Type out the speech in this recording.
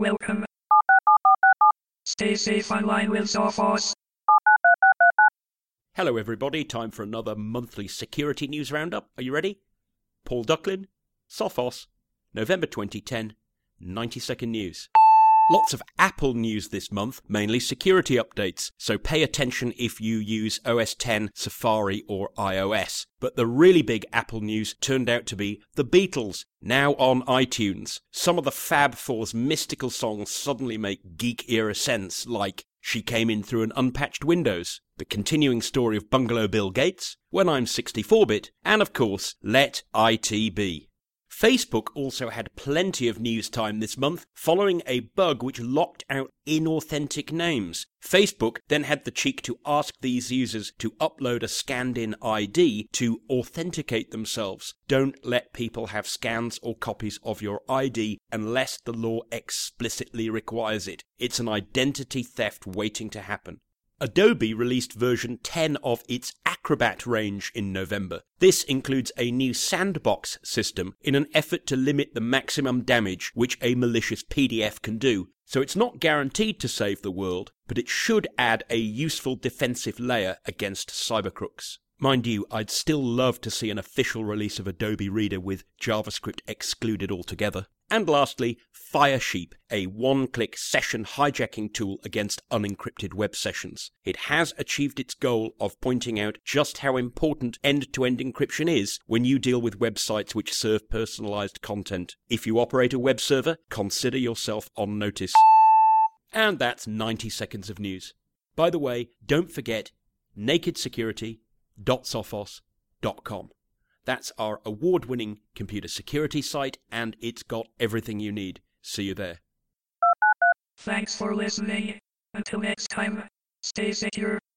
Welcome. Stay safe online with Sophos. Hello everybody, time for another monthly security news roundup. Are you ready? Paul Ducklin, Sophos, November 2010, 90-second news. Lots of Apple news this month, mainly security updates, so pay attention if you use OS X, Safari or iOS. But the really big Apple news turned out to be The Beatles, now on iTunes. Some of the Fab Four's mystical songs suddenly make geek-era sense, like She Came In Through an Unpatched Windows, the continuing story of Bungalow Bill Gates, When I'm 64-bit, and of course, Let IT Be. Facebook also had plenty of news time this month, following a bug which locked out inauthentic names. Facebook then had the cheek to ask these users to upload a scanned-in ID to authenticate themselves. Don't let people have scans or copies of your ID unless the law explicitly requires it. It's an identity theft waiting to happen. Adobe released version 10 of its Acrobat range in November. This includes a new sandbox system in an effort to limit the maximum damage which a malicious PDF can do. So it's not guaranteed to save the world, but it should add a useful defensive layer against cybercrooks. Mind you, I'd still love to see an official release of Adobe Reader with JavaScript excluded altogether. And lastly, Firesheep, a one-click session hijacking tool against unencrypted web sessions. It has achieved its goal of pointing out just how important end-to-end encryption is when you deal with websites which serve personalized content. If you operate a web server, consider yourself on notice. And that's 90 seconds of news. By the way, don't forget nakedsecurity.sophos.com. That's our award-winning computer security site, and it's got everything you need. See you there. Thanks for listening. Until next time, stay secure.